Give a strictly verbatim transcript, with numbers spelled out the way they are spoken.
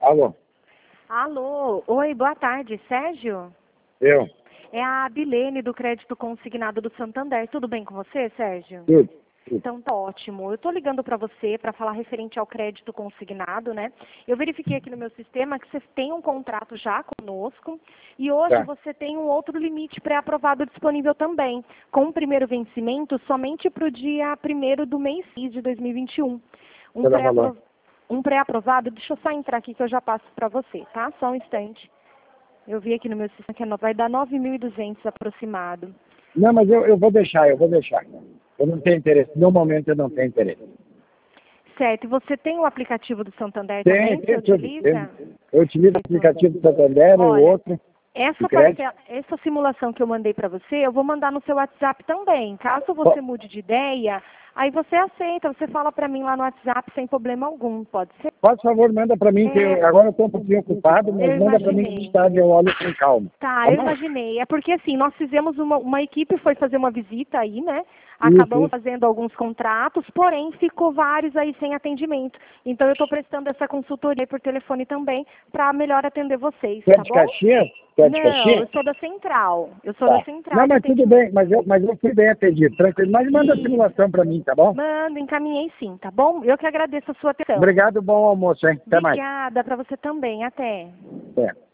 Alô? Alô, oi, boa tarde, Sérgio? Eu? É a Abilene do Crédito Consignado do Santander. Tudo bem com você, Sérgio? Tudo. Tudo. Então tá ótimo. Eu estou ligando para você para falar referente ao crédito consignado, né? Eu verifiquei aqui no meu sistema que você tem um contrato já conosco e hoje Tá. você tem um outro limite pré-aprovado disponível também, com o primeiro vencimento somente para o dia primeiro do mês de dois mil e vinte e um. Um Pelo pré-apro- valor. um pré-aprovado, deixa eu só entrar aqui que eu já passo para você, tá? Só um instante. Eu vi aqui no meu sistema que é no- vai dar nove mil e duzentos aproximado. Não, mas eu, eu vou deixar, eu vou deixar. Eu não tenho interesse. No momento eu não tenho interesse. Certo. E você tem o aplicativo do Santander Tem, também? Você tem tudo. utiliza? Tem. Eu utilizo o aplicativo do Santander, o Olha, outro. essa, de crédito. parcela- essa simulação que eu mandei para você, eu vou mandar no seu WhatsApp também. Caso você mude de ideia, aí você aceita, você fala para mim lá no WhatsApp sem problema algum, pode ser? Faz favor, manda para mim, que É. eu, agora eu estou um pouquinho ocupado, mas Eu manda para mim que imaginei. mais tarde eu olho com calma. Tá, Tá eu bom? imaginei. É porque assim, nós fizemos uma, uma equipe foi fazer uma visita aí, né? Isso, Acabamos isso. fazendo alguns contratos, porém ficou vários aí sem atendimento. Então eu estou prestando essa consultoria por telefone também para melhor atender vocês, Tu é tá de bom? Caxias? Tu é de Não, eu Caxias? sou da central. Eu sou Tá. da central Não, de mas tudo atendimento. bem, mas eu, mas eu fui bem atendido, tranquilo. Mas manda a Isso. simulação para mim, tá bom? Manda, encaminhei sim, tá bom? Eu que agradeço a sua atenção. Obrigado, bom almoço, hein? Até mais. Obrigada para você também. Até. É.